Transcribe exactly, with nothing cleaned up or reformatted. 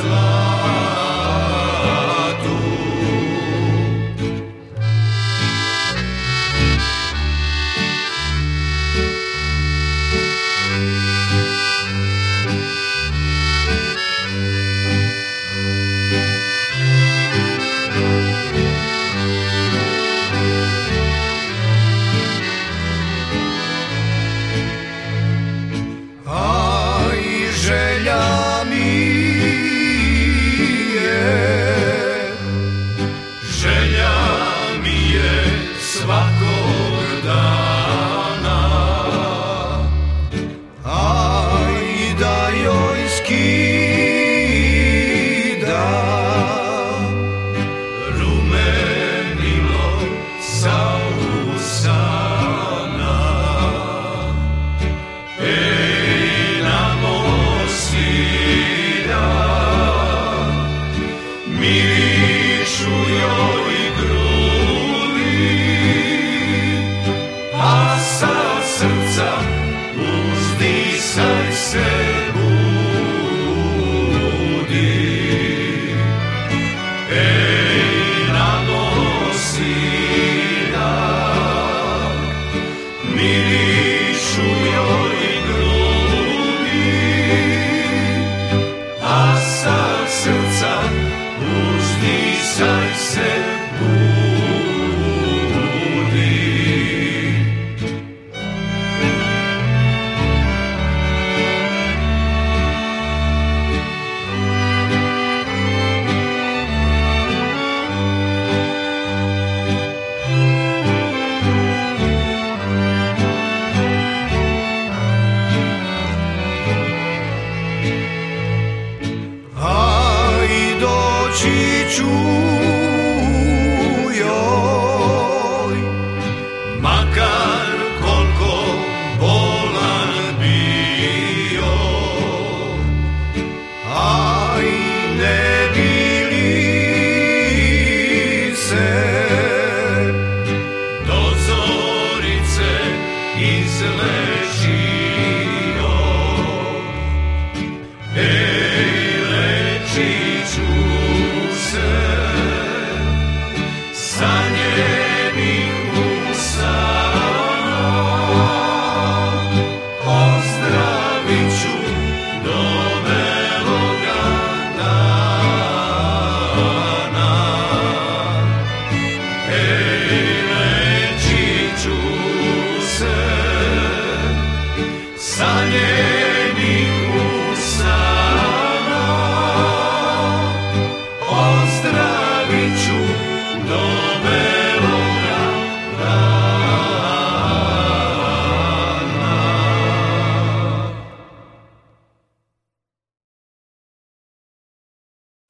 zlatu. Želja mi je, želja mi je svakog dana, a i da joj skida rumenilo sa usana. Mirišu joj grudi, a sa srca uzdisaj se budi. Ej, nanosila, mirišu joj grudi, a sa srca uzdisaj se budi. Aj doći ću joj, makar koliko bolan bio, aj ne bi li se do zorice izlečio. Ej, lečit ću se sa njenih usana, ozdravit ću do beloga dana. Ej, lečit ću se sa njenih